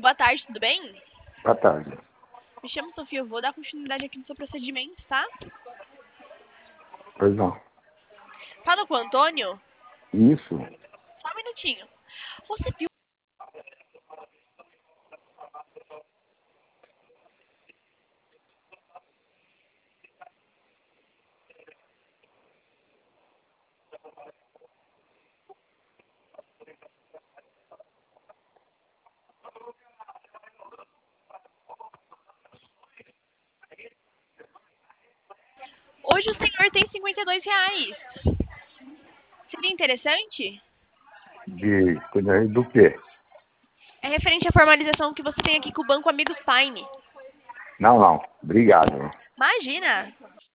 boa tarde, tudo bem? Boa tarde. Me chamo Sofia, eu vou dar continuidade aqui no seu procedimento, tá? Pois não. Fala com o Antônio? Isso. Só um minutinho. Você viu? Hoje o senhor tem R$ 52. Seria interessante? De cuidar do quê? É referente à formalização que você tem aqui com o Banco Amigos Paine. Não, não. Obrigado. Imagina!